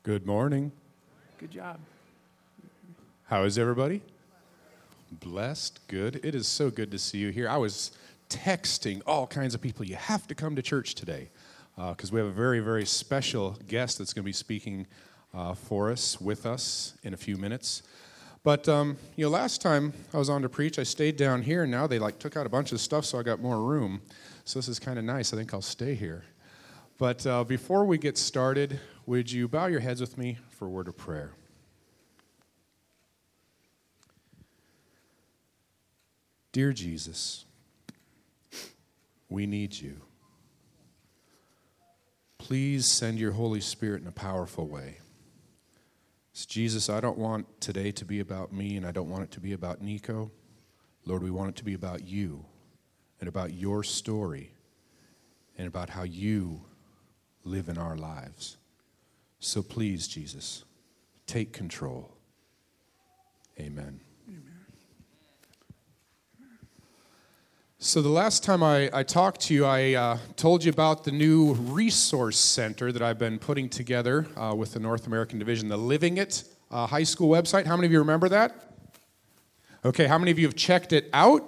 Good morning. Good job. How is everybody? Blessed. Good. It is so good to see you here. I was texting all kinds of people, you have to come to church today because we have a very, very special guest that's going to be speaking with us in a few minutes. But, last time I was on to preach, I stayed down here, and now they took out a bunch of stuff, so I got more room. So this is kind of nice. I think I'll stay here. But before we get started, would you bow your heads with me for a word of prayer? Dear Jesus, we need you. Please send your Holy Spirit in a powerful way. So Jesus, I don't want today to be about me, and I don't want it to be about Nico. Lord, we want it to be about you and about your story and about how you live in our lives. So please, Jesus, take control. Amen. So the last time I talked to you, I told you about the new resource center that I've been putting together with the North American Division, the Living It high school website. How many of you remember that? Okay, how many of you have checked it out?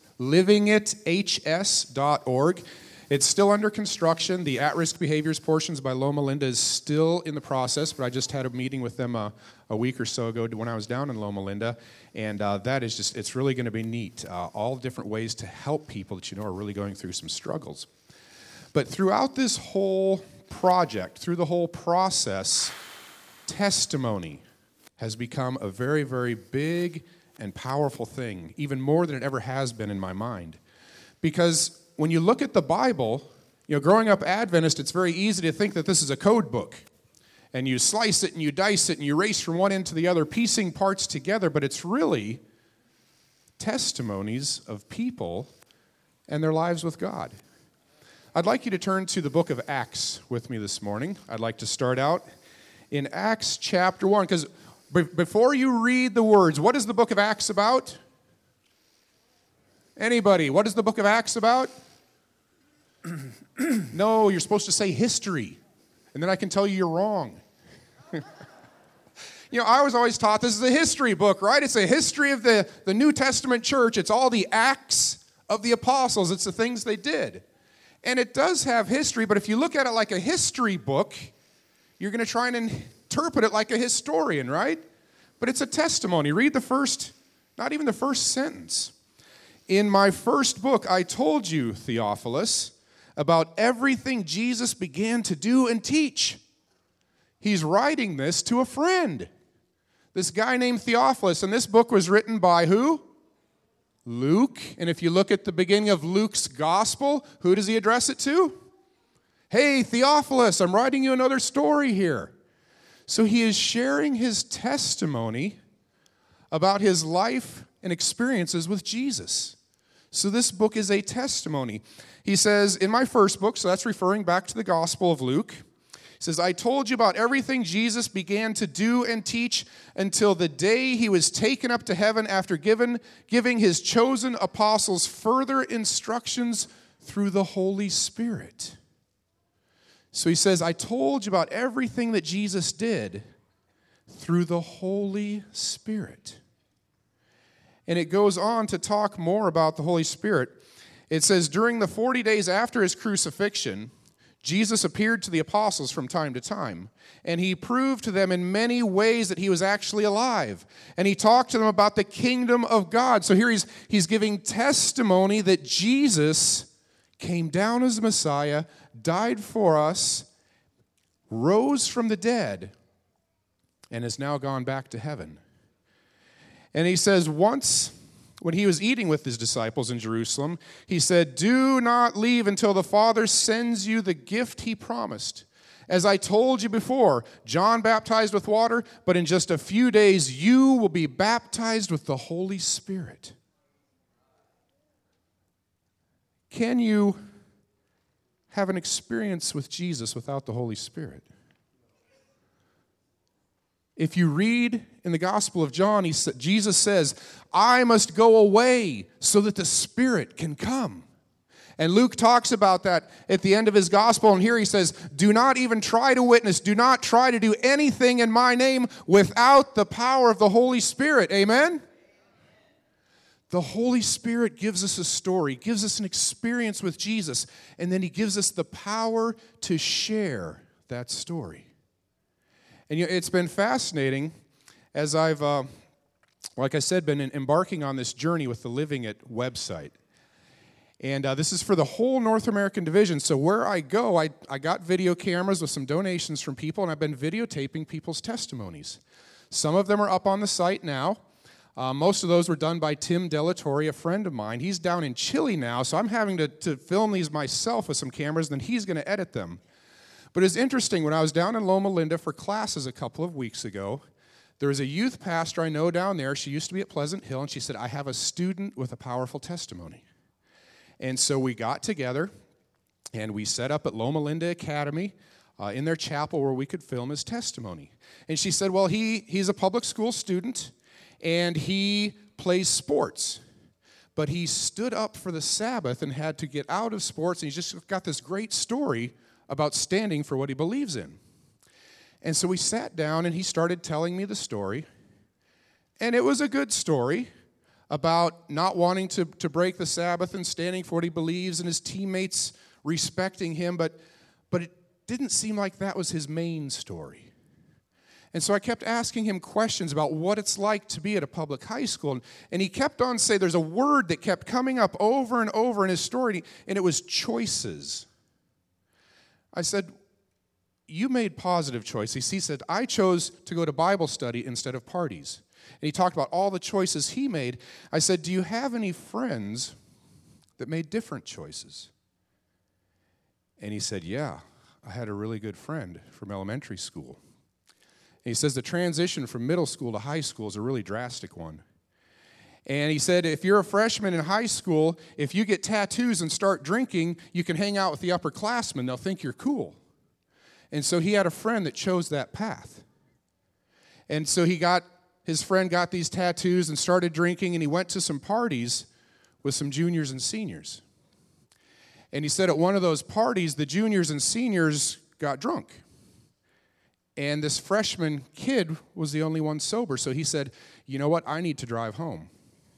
livingiths.org. It's still under construction. The at-risk behaviors portions by Loma Linda is still in the process, but I just had a meeting with them a week or so ago when I was down in Loma Linda, and that is just, it's really going to be neat. All different ways to help people that are really going through some struggles. But throughout this whole project, through the whole process, testimony has become a very, very big and powerful thing, even more than it ever has been in my mind. Because when you look at the Bible, growing up Adventist, it's very easy to think that this is a code book. And you slice it and you dice it and you race from one end to the other, piecing parts together, but it's really testimonies of people and their lives with God. I'd like you to turn to the book of Acts with me this morning. I'd like to start out in Acts chapter 1, because before you read the words, what is the book of Acts about? Anybody, what is the book of Acts about? No, you're supposed to say history, and then I can tell you you're wrong. I was always taught this is a history book, right? It's a history of the New Testament church. It's all the acts of the apostles. It's the things they did. And it does have history, but if you look at it like a history book, you're going to try and interpret it like a historian, right? But it's a testimony. Read not even the first sentence. In my first book, I told you, Theophilus, about everything Jesus began to do and teach. He's writing this to a friend, this guy named Theophilus, and this book was written by who? Luke. And if you look at the beginning of Luke's gospel, who does he address it to? Hey, Theophilus, I'm writing you another story here. So he is sharing his testimony about his life and experiences with Jesus. So this book is a testimony. He says, in my first book, so that's referring back to the Gospel of Luke, he says, I told you about everything Jesus began to do and teach until the day he was taken up to heaven after giving his chosen apostles further instructions through the Holy Spirit. So he says, I told you about everything that Jesus did through the Holy Spirit. And it goes on to talk more about the Holy Spirit. It says, during the 40 days after his crucifixion, Jesus appeared to the apostles from time to time, and he proved to them in many ways that he was actually alive. And he talked to them about the kingdom of God. So here he's giving testimony that Jesus came down as the Messiah, died for us, rose from the dead, and has now gone back to heaven. And he says, once when he was eating with his disciples in Jerusalem, he said, do not leave until the Father sends you the gift he promised. As I told you before, John baptized with water, but in just a few days you will be baptized with the Holy Spirit. Can you have an experience with Jesus without the Holy Spirit? If you read in the Gospel of John, Jesus says, I must go away so that the Spirit can come. And Luke talks about that at the end of his gospel, and here he says, do not even try to witness, do not try to do anything in my name without the power of the Holy Spirit. Amen? The Holy Spirit gives us a story, gives us an experience with Jesus, and then he gives us the power to share that story. And it's been fascinating as I've, like I said, been embarking on this journey with the Living It website. And this is for the whole North American division. So where I go, I got video cameras with some donations from people, and I've been videotaping people's testimonies. Some of them are up on the site now. Most of those were done by Tim Delatorre, a friend of mine. He's down in Chile now, so I'm having to film these myself with some cameras, and then he's going to edit them. But it's interesting, when I was down in Loma Linda for classes a couple of weeks ago, there was a youth pastor I know down there. She used to be at Pleasant Hill, and she said, I have a student with a powerful testimony. And so we got together, and we set up at Loma Linda Academy in their chapel where we could film his testimony. And she said, well, he's a public school student, and he plays sports. But he stood up for the Sabbath and had to get out of sports, and he's just got this great story about standing for what he believes in. And so we sat down, and he started telling me the story, and it was a good story about not wanting to break the Sabbath and standing for what he believes and his teammates respecting him, but it didn't seem like that was his main story. And so I kept asking him questions about what it's like to be at a public high school. And he kept on saying, there's a word that kept coming up over and over in his story, and it was choices. I said, you made positive choices. He said, I chose to go to Bible study instead of parties. And he talked about all the choices he made. I said, do you have any friends that made different choices? And he said, yeah, I had a really good friend from elementary school. And he says the transition from middle school to high school is a really drastic one. And he said, if you're a freshman in high school, if you get tattoos and start drinking, you can hang out with the upperclassmen. They'll think you're cool. And so he had a friend that chose that path. And so his friend got these tattoos and started drinking, and he went to some parties with some juniors and seniors. And he said at one of those parties, the juniors and seniors got drunk. And this freshman kid was the only one sober. So he said, you know what, I need to drive home.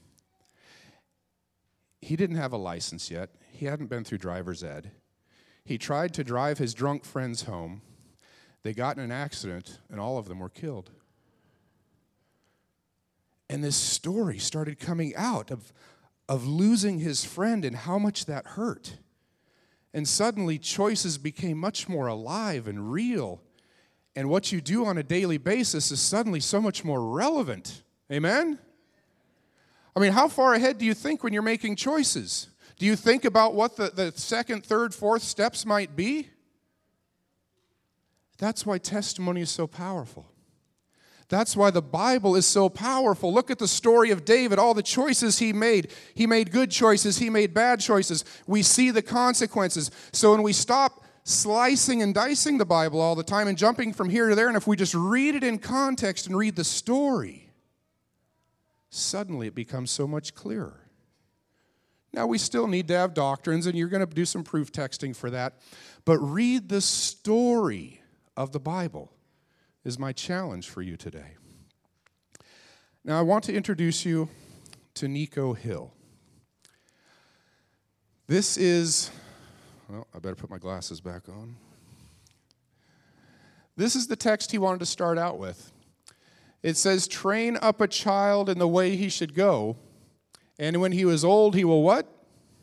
He didn't have a license yet. He hadn't been through driver's ed. He tried to drive his drunk friends home. They got in an accident, and all of them were killed. And this story started coming out of losing his friend and how much that hurt. And suddenly, choices became much more alive and real. And what you do on a daily basis is suddenly so much more relevant. Amen? I mean, how far ahead do you think when you're making choices? Do you think about what the second, third, fourth steps might be? That's why testimony is so powerful. That's why the Bible is so powerful. Look at the story of David, all the choices he made. He made good choices. He made bad choices. We see the consequences. So when we stop slicing and dicing the Bible all the time and jumping from here to there, and if we just read it in context and read the story, suddenly it becomes so much clearer. Now, we still need to have doctrines, and you're going to do some proof texting for that. But read the story of the Bible is my challenge for you today. Now, I want to introduce you to Nico Hill. This is, well, I better put my glasses back on. This is the text he wanted to start out with. It says, train up a child in the way he should go, and when he was old, he will what?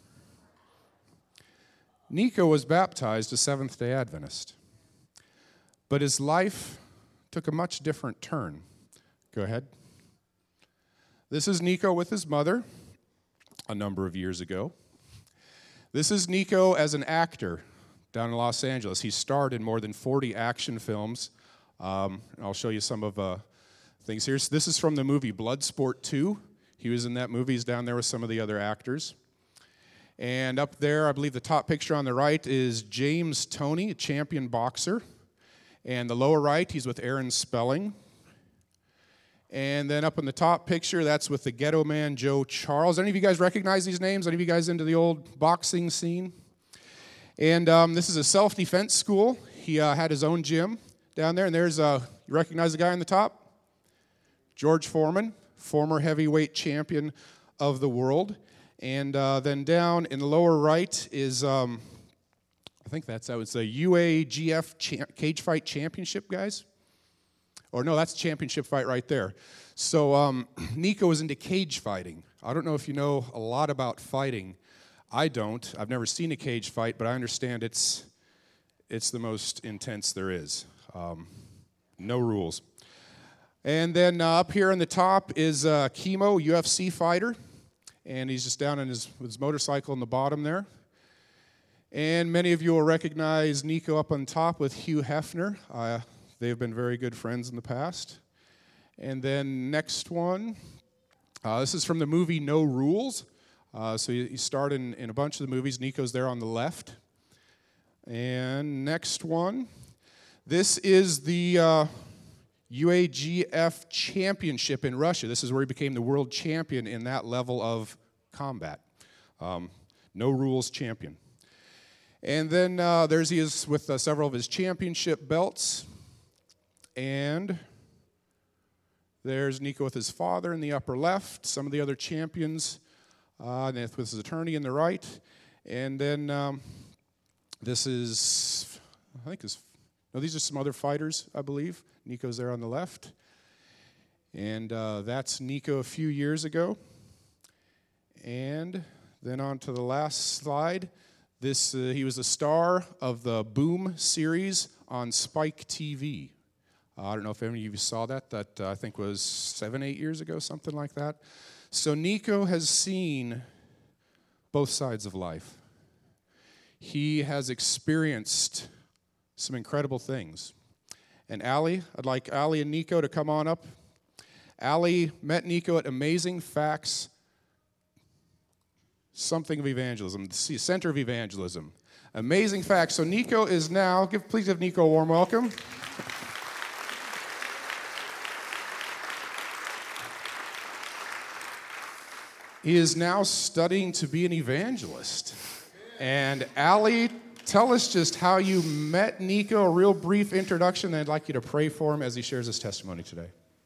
Nico was baptized a Seventh-day Adventist, but his life took a much different turn. Go ahead. This is Nico with his mother a number of years ago. This is Nico as an actor down in Los Angeles. He starred in more than 40 action films. I'll show you some of things here. So this is from the movie Bloodsport 2. He was in that movie. He's down there with some of the other actors. And up there, I believe the top picture on the right is James Toney, a champion boxer. And the lower right, he's with Aaron Spelling. And then up in the top picture, that's with the Ghetto Man, Joe Charles. Any of you guys recognize these names? Any of you guys into the old boxing scene? And this is a self-defense school. He had his own gym down there. And there's, you recognize the guy on the top? George Foreman, former heavyweight champion of the world. And then down in the lower right is, I think that's, I would say, UAGF Cage Fight Championship, guys. Or no, that's a championship fight right there. So Nico is into cage fighting. I don't know if you know a lot about fighting. I don't. I've never seen a cage fight, but I understand it's the most intense there is. No rules. And then up here on the top is Chemo, UFC fighter. And he's just down on his motorcycle in the bottom there. And many of you will recognize Nico up on top with Hugh Hefner. They've been very good friends in the past. And then next one, this is from the movie No Rules. So you start in a bunch of the movies. Nico's there on the left. And next one, this is the UAGF Championship in Russia. This is where he became the world champion in that level of combat. No Rules champion. And then he is with several of his championship belts. And there's Nico with his father in the upper left, some of the other champions with his attorney in the right. And then this is, these are some other fighters, I believe. Nico's there on the left. And that's Nico a few years ago. And then on to the last slide. He was a star of the Boom series on Spike TV. I don't know if any of you saw that. That I think was 7-8 years ago, something like that. So Nico has seen both sides of life. He has experienced some incredible things. And Allie, I'd like Allie and Nico to come on up. Allie met Nico at Amazing Facts, something of evangelism, the center of evangelism. Amazing Facts. So Nico is now, please give Nico a warm welcome. He is now studying to be an evangelist. And Allie, tell us just how you met Nico, a real brief introduction, and I'd like you to pray for him as he shares his testimony today.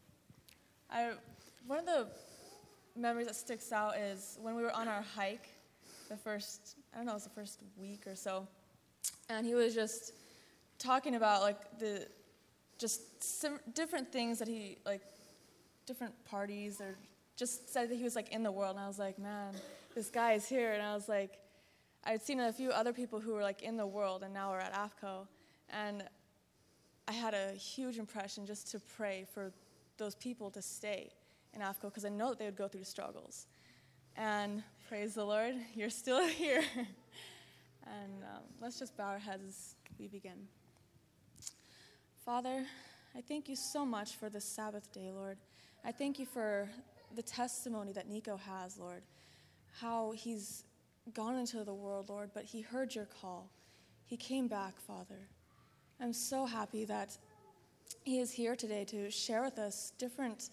One of the memories that sticks out is when we were on our hike, it was the first week or so, and he was just talking about different things that he, different parties, or just said that he was in the world, and I was like, man, this guy is here. And I was like, I'd seen a few other people who were in the world, and now we're at AFCO, and I had a huge impression just to pray for those people to stay in AFCO, because I know that they would go through struggles. And praise the Lord, you're still here. And let's just bow our heads as we begin. Father, I thank you so much for this Sabbath day, Lord. I thank you for the testimony that Nico has, Lord, how he's gone into the world, Lord, but he heard your call. He came back, Father. I'm so happy that he is here today to share with us different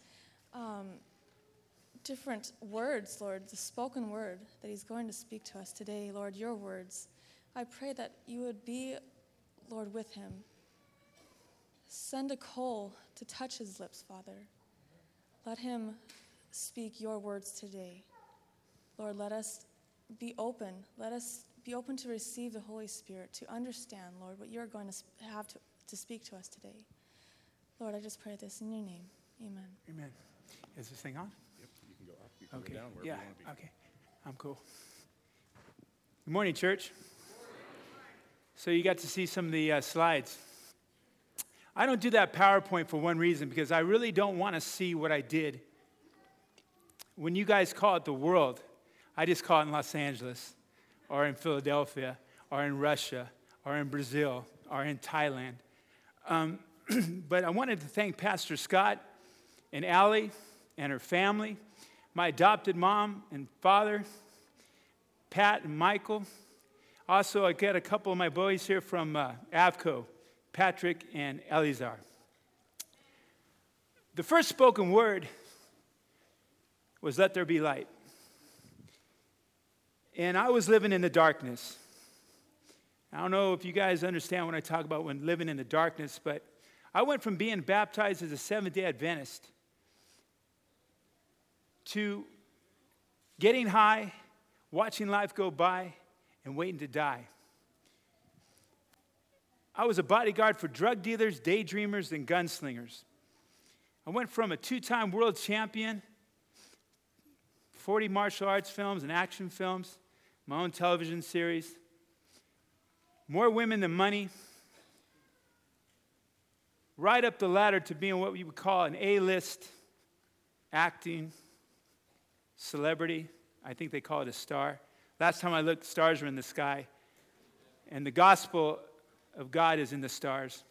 words, Lord, the spoken word that he's going to speak to us today, Lord, your words. I pray that you would be, Lord, with him. Send a coal to touch his lips, Father. Let him speak your words today. Lord, let us be open. Let us be open to receive the Holy Spirit, to understand, Lord, what you're going to have to speak to us today. Lord, I just pray this in your name. Amen. Amen. Is this thing on? Yep, you can go up, you can go down wherever you want to be. Okay. I'm cool. Good morning, church. So you got to see some of the slides. I don't do that PowerPoint for one reason, because I really don't want to see what I did. When you guys call it the world, I just call it in Los Angeles, or in Philadelphia, or in Russia, or in Brazil, or in Thailand. But I wanted to thank Pastor Scott and Allie and her family, my adopted mom and father, Pat and Michael. Also, I got a couple of my boys here from AVCO, Patrick and Eleazar. The first spoken word was, "Let there be light." And I was living in the darkness. I don't know if you guys understand when I talk about when living in the darkness, but I went from being baptized as a Seventh-day Adventist to getting high, watching life go by, and waiting to die. I was a bodyguard for drug dealers, daydreamers, and gunslingers. I went from a 2-time world champion, 40 martial arts films and action films, my own television series, more women than money, right up the ladder to being what we would call an A-list acting celebrity. I think they call it a star. Last time I looked, stars were in the sky. And the gospel of God is in the stars.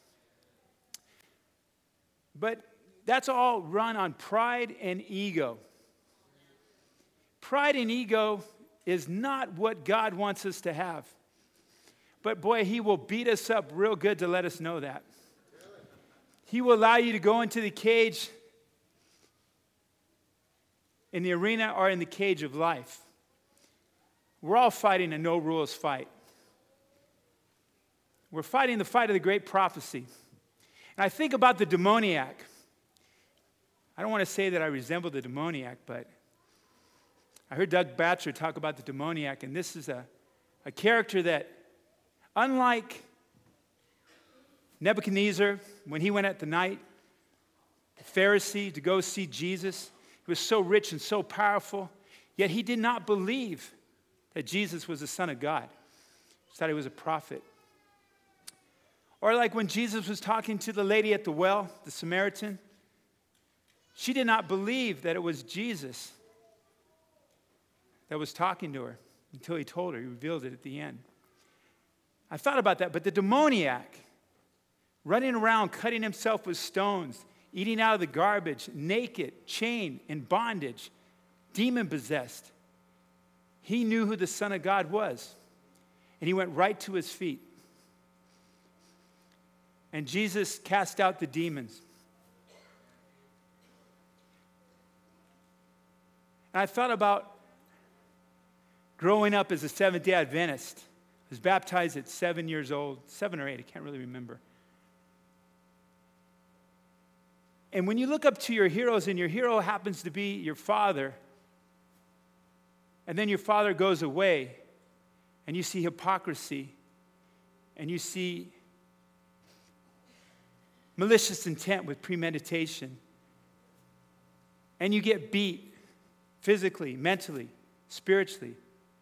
But that's all run on pride and ego. Pride and ego is not what God wants us to have. But boy, he will beat us up real good to let us know that. He will allow you to go into the cage in the arena or in the cage of life. We're all fighting a no-rules fight. We're fighting the fight of the great prophecy. And I think about the demoniac. I don't want to say that I resemble the demoniac, but I heard Doug Batchelor talk about the demoniac, and this is a character that, unlike Nebuchadnezzar, when he went at the night, the Pharisee, to go see Jesus, he was so rich and so powerful, yet he did not believe that Jesus was the Son of God. He thought he was a prophet. Or like when Jesus was talking to the lady at the well, the Samaritan, she did not believe that it was Jesus that was talking to her until he told her. He revealed it at the end. I thought about that, but the demoniac, running around, cutting himself with stones, eating out of the garbage, naked, chained, in bondage, demon-possessed, he knew who the Son of God was, and he went right to his feet. And Jesus cast out the demons. And I thought about growing up as a Seventh-day Adventist. I was baptized at 7 years old, 7 or 8, I can't really remember. And when you look up to your heroes, and your hero happens to be your father, and then your father goes away, and you see hypocrisy, and you see malicious intent with premeditation, and you get beat physically, mentally, spiritually,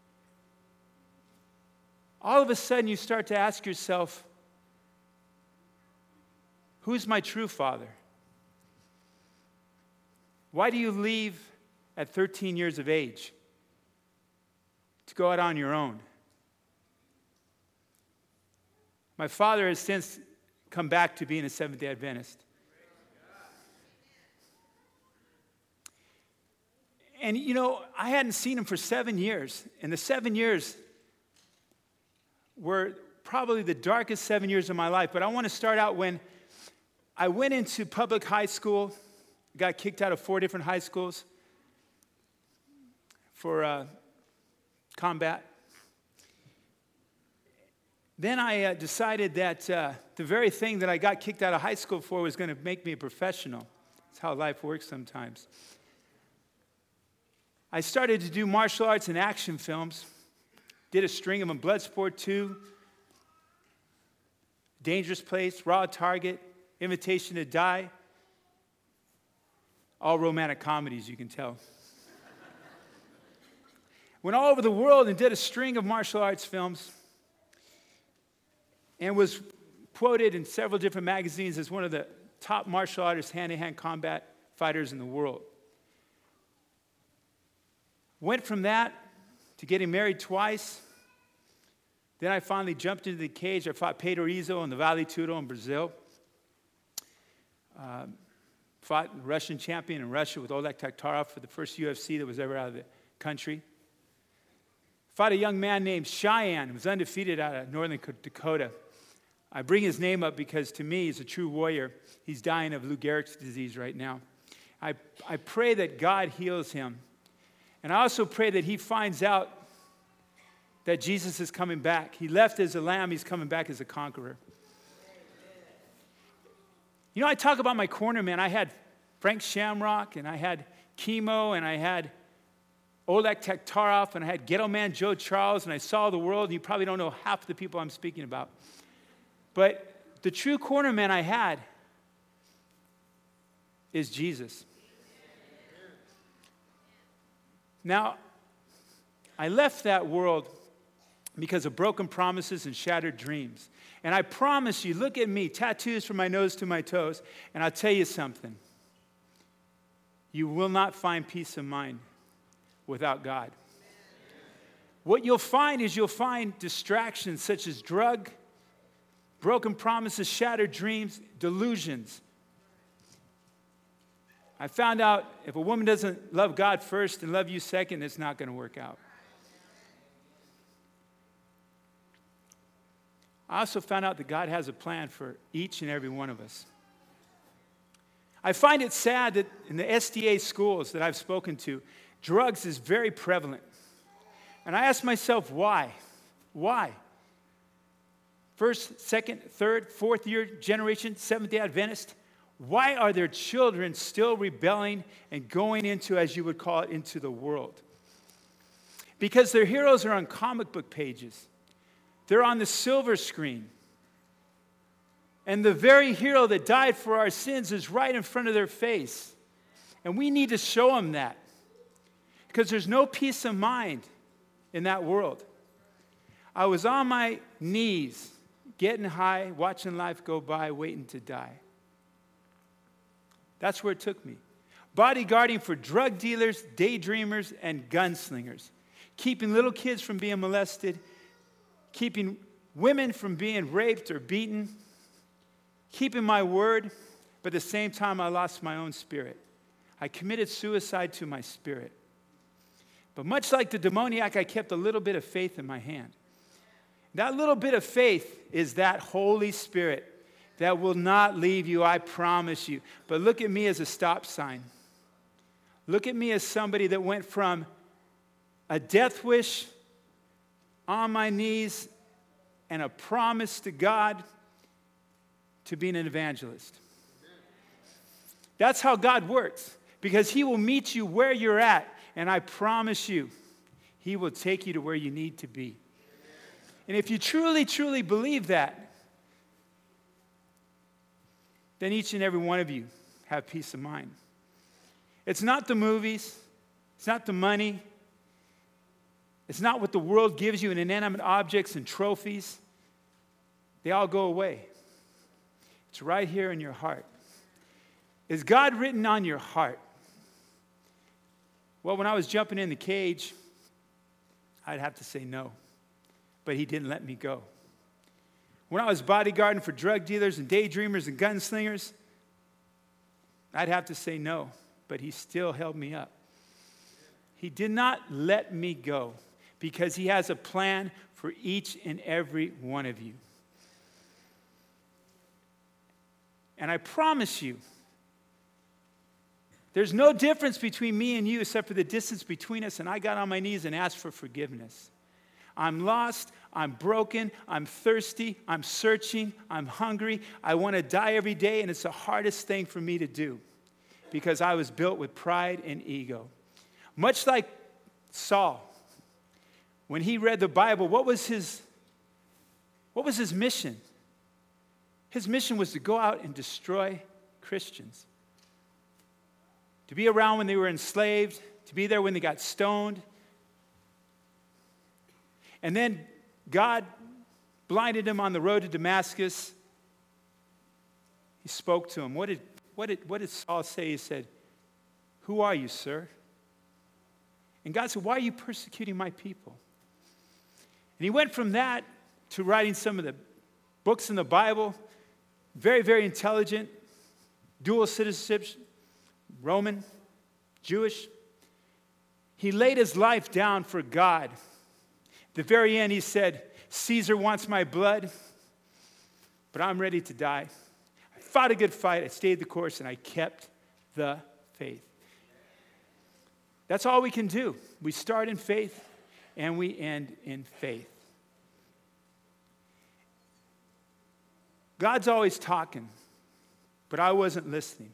all of a sudden you start to ask yourself, who's my true father? Why do you leave at 13 years of age to go out on your own? My father has since come back to being a Seventh-day Adventist. And you know, I hadn't seen him for 7 years. And the 7 years were probably the darkest 7 years of my life. But I want to start out when I went into public high school, got kicked out of 4 different high schools for combat. Then I decided that the very thing that I got kicked out of high school for was going to make me a professional. That's how life works sometimes. I started to do martial arts and action films. Did a string of them: Bloodsport 2, Dangerous Place, Raw Target, Invitation to Die. All romantic comedies, you can tell. Went all over the world and did a string of martial arts films, and was quoted in several different magazines as one of the top martial artists, hand-to-hand combat fighters in the world. Went from that to getting married twice. Then I finally jumped into the cage. I fought Pedro Izzo in the Vale Tudo in Brazil. Fought the Russian champion in Russia with Oleg Taktarov for the first UFC that was ever out of the country. Fought a young man named Cheyenne, who was undefeated out of Northern Dakota. I bring his name up because to me he's a true warrior. He's dying of Lou Gehrig's disease right now. I pray that God heals him. And I also pray that he finds out that Jesus is coming back. He left as a lamb. He's coming back as a conqueror. You know, I talk about my corner man. I had Frank Shamrock, and I had Chemo, and I had Oleg Taktarov, and I had Ghetto Man Joe Charles, and I saw the world, and you probably don't know half the people I'm speaking about. But the true corner man I had is Jesus. Now, I left that world because of broken promises and shattered dreams. And I promise you, look at me, tattoos from my nose to my toes, and I'll tell you something. You will not find peace of mind without God. What you'll find is you'll find distractions such as drug, broken promises, shattered dreams, delusions. I found out if a woman doesn't love God first and love you second, it's not going to work out. I also found out that God has a plan for each and every one of us. I find it sad that in the SDA schools that I've spoken to, drugs is very prevalent. And I ask myself, why? Why? First, second, third, fourth year generation, Seventh-day Adventist, why are their children still rebelling and going into, as you would call it, into the world? Because their heroes are on comic book pages. They're on the silver screen. And the very hero that died for our sins is right in front of their face. And we need to show them that. Because there's no peace of mind in that world. I was on my knees, getting high, watching life go by, waiting to die. That's where it took me. Bodyguarding for drug dealers, daydreamers, and gunslingers. Keeping little kids from being molested. Keeping women from being raped or beaten. Keeping my word, but at the same time I lost my own spirit. I committed suicide to my spirit. But much like the demoniac, I kept a little bit of faith in my hand. That little bit of faith is that Holy Spirit that will not leave you, I promise you. But look at me as a stop sign. Look at me as somebody that went from a death wish on my knees and a promise to God to being an evangelist. That's how God works, because He will meet you where you're at, and I promise you, He will take you to where you need to be. And if you truly, truly believe that, then each and every one of you have peace of mind. It's not the movies. It's not the money. It's not what the world gives you in inanimate objects and trophies. They all go away. It's right here in your heart. Is God written on your heart? Well, when I was jumping in the cage, I'd have to say no. But He didn't let me go. When I was bodyguarding for drug dealers and daydreamers and gunslingers, I'd have to say no. But He still held me up. He did not let me go because He has a plan for each and every one of you. And I promise you, there's no difference between me and you except for the distance between us, and I got on my knees and asked for forgiveness. I'm lost, I'm broken, I'm thirsty, I'm searching, I'm hungry. I want to die every day, and it's the hardest thing for me to do because I was built with pride and ego. Much like Saul, when he read the Bible, what was his mission? His mission was to go out and destroy Christians. To be around when they were enslaved, to be there when they got stoned. And then God blinded him on the road to Damascus. He spoke to him. What did Saul say? He said, "Who are you, sir?" And God said, "Why are you persecuting my people?" And he went from that to writing some of the books in the Bible. Very, very intelligent, dual citizenship, Roman, Jewish. He laid his life down for God. At the very end, he said, "Caesar wants my blood, but I'm ready to die. I fought a good fight, I stayed the course, and I kept the faith. That's all we can do. We start in faith and we end in faith. God's always talking, but I wasn't listening.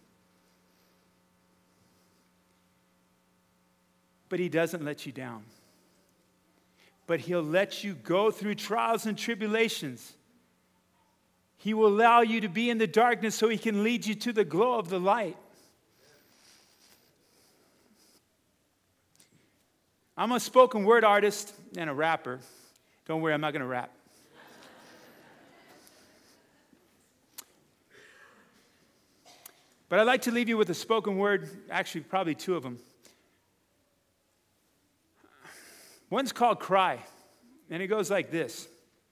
But he doesn't let you down. But he'll let you go through trials and tribulations. He will allow you to be in the darkness so he can lead you to the glow of the light. I'm a spoken word artist and a rapper. Don't worry, I'm not going to rap. But I'd like to leave you with a spoken word, actually probably two of them. One's called Cry, and it goes like this.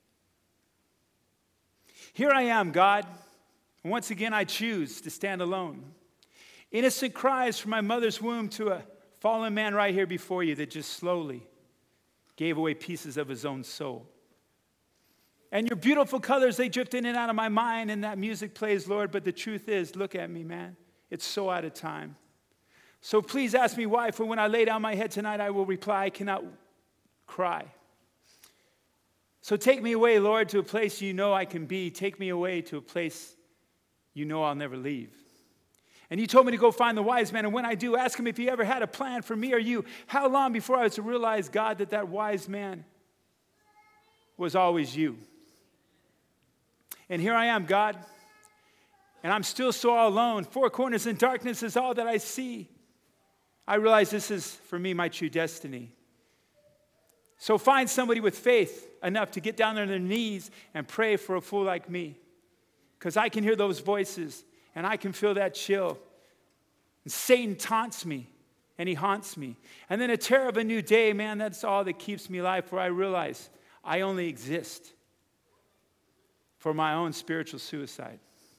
Here I am, God, and once again I choose to stand alone. Innocent cries from my mother's womb to a fallen man right here before you that just slowly gave away pieces of his own soul. And your beautiful colors, they drift in and out of my mind, and that music plays, Lord, but the truth is, look at me, man. It's so out of time. So please ask me why, for when I lay down my head tonight, I will reply, I cannot cry. So take me away, Lord, to a place you know I can be. Take me away to a place you know I'll never leave. And you told me to go find the wise man, and when I do, ask him if he ever had a plan for me or you. How long before I was to realize, God, that wise man was always you? And here I am, God, and I'm still so all alone. Four corners and darkness is all that I see. I realize this is, for me, my true destiny. So find somebody with faith enough to get down on their knees and pray for a fool like me. Because I can hear those voices, and I can feel that chill. And Satan taunts me, and he haunts me. And then a terror of a new day, man, that's all that keeps me alive, where I realize I only exist for my own spiritual suicide.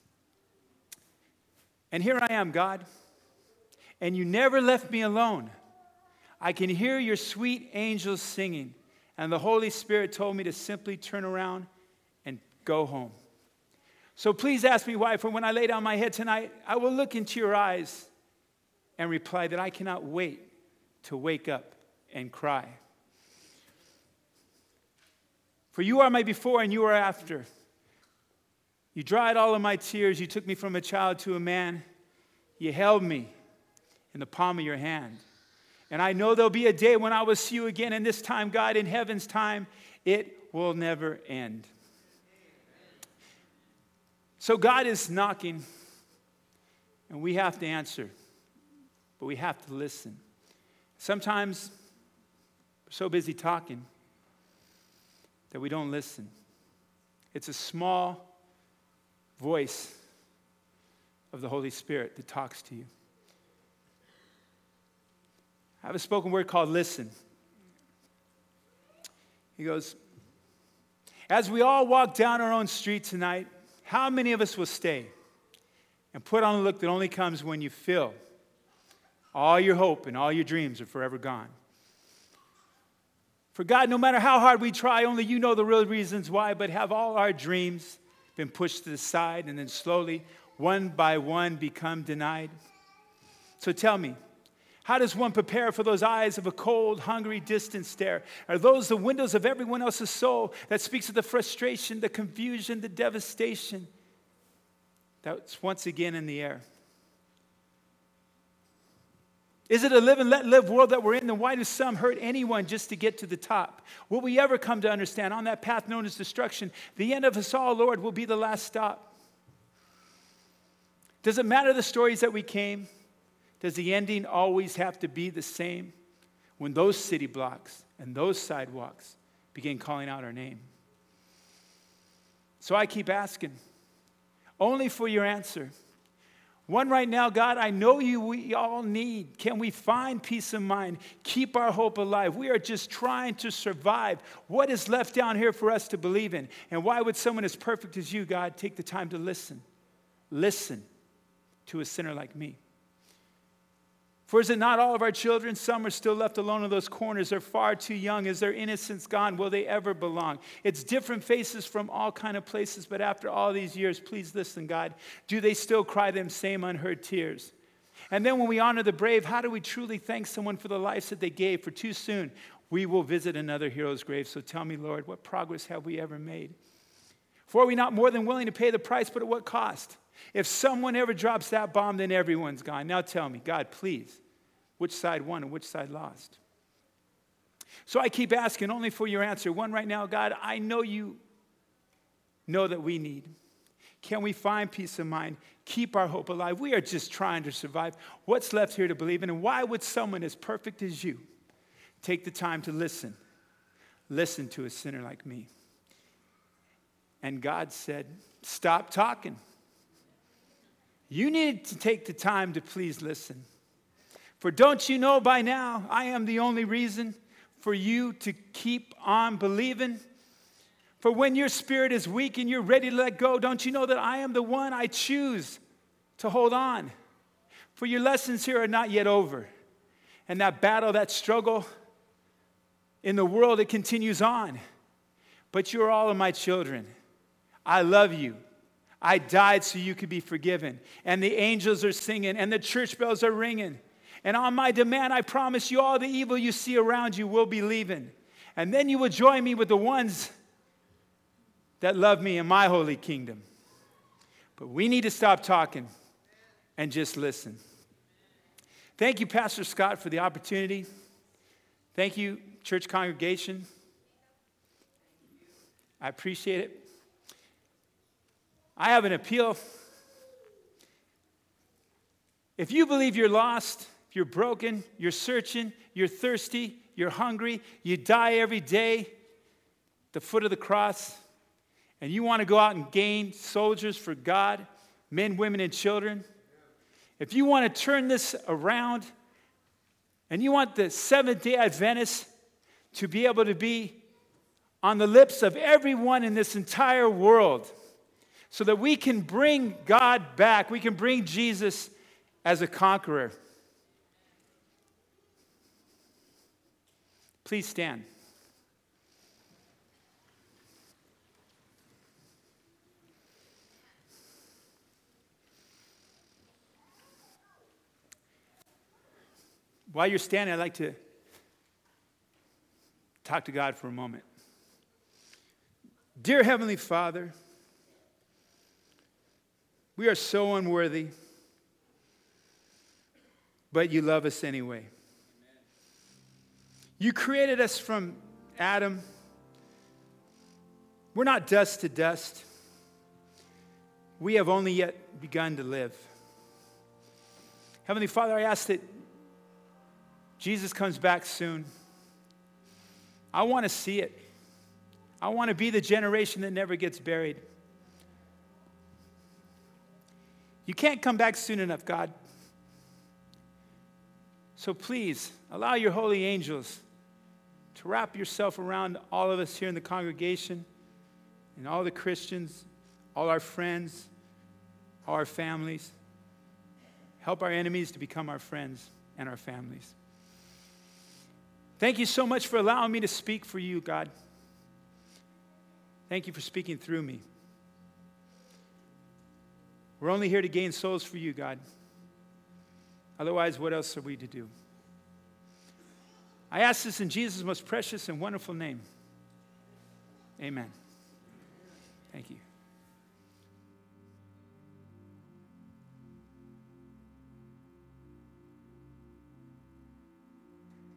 And here I am, God, and you never left me alone. I can hear your sweet angels singing, and the Holy Spirit told me to simply turn around and go home. So please ask me why, for when I lay down my head tonight, I will look into your eyes and reply that I cannot wait to wake up and cry. For you are my before and you are after. You dried all of my tears. You took me from a child to a man. You held me in the palm of your hand. And I know there'll be a day when I will see you again, and this time, God, in heaven's time, it will never end. So God is knocking, and we have to answer, but we have to listen. Sometimes we're so busy talking that we don't listen. It's a small voice of the Holy Spirit that talks to you. I have a spoken word called listen. He goes, as we all walk down our own street tonight, how many of us will stay and put on a look that only comes when you feel all your hope and all your dreams are forever gone? For God, no matter how hard we try, only you know the real reasons why, but have all our dreams been pushed to the side and then slowly, one by one, become denied? So tell me, how does one prepare for those eyes of a cold, hungry, distant stare? Are those the windows of everyone else's soul that speaks of the frustration, the confusion, the devastation that's once again in the air? Is it a live and let live world that we're in? Then why do some hurt anyone just to get to the top? Will we ever come to understand on that path known as destruction, the end of us all, Lord, will be the last stop? Does it matter the stories that we came? Does the ending always have to be the same when those city blocks and those sidewalks begin calling out our name? So I keep asking, only for your answer. One right now, God, I know we all need. Can we find peace of mind? Keep our hope alive. We are just trying to survive. What is left down here for us to believe in? And why would someone as perfect as you, God, take the time to listen? Listen to a sinner like me. For is it not all of our children? Some are still left alone in those corners. They're far too young. Is their innocence gone? Will they ever belong? It's different faces from all kind of places, but after all these years, please listen, God. Do they still cry them same unheard tears? And then when we honor the brave, how do we truly thank someone for the lives that they gave? For too soon, we will visit another hero's grave. So tell me, Lord, what progress have we ever made? For are we not more than willing to pay the price, but at what cost? If someone ever drops that bomb, then everyone's gone. Now tell me, God, please, which side won and which side lost? So I keep asking only for your answer. One right now, God, I know you know that we need. Can we find peace of mind? Keep our hope alive. We are just trying to survive. What's left here to believe in? And why would someone as perfect as you take the time to listen? Listen to a sinner like me. And God said, stop talking. You need to take the time to please listen. For don't you know by now, I am the only reason for you to keep on believing? For when your spirit is weak and you're ready to let go, don't you know that I am the one I choose to hold on? For your lessons here are not yet over. And that battle, that struggle in the world, it continues on. But you're all of my children. I love you. I died so you could be forgiven. And the angels are singing and the church bells are ringing. And on my demand, I promise you all the evil you see around you will be leaving. And then you will join me with the ones that love me in my holy kingdom. But we need to stop talking and just listen. Thank you, Pastor Scott, for the opportunity. Thank you, church congregation. I appreciate it. I have an appeal. If you believe you're lost, you're broken, you're searching, you're thirsty, you're hungry, you die every day at the foot of the cross, and you want to go out and gain soldiers for God, men, women, and children, if you want to turn this around, and you want the Seventh-day Adventists to be able to be on the lips of everyone in this entire world, so that we can bring God back, we can bring Jesus as a conqueror. Please stand. While you're standing, I'd like to talk to God for a moment. Dear Heavenly Father, we are so unworthy, but you love us anyway. You created us from Adam. We're not dust to dust. We have only yet begun to live. Heavenly Father, I ask that Jesus comes back soon. I want to see it. I want to be the generation that never gets buried. You can't come back soon enough, God. So please, allow your holy angels to wrap yourself around all of us here in the congregation and all the Christians, all our friends, all our families. Help our enemies to become our friends and our families. Thank you so much for allowing me to speak for you, God. Thank you for speaking through me. We're only here to gain souls for you, God. Otherwise, what else are we to do? I ask this in Jesus' most precious and wonderful name. Amen. Thank you.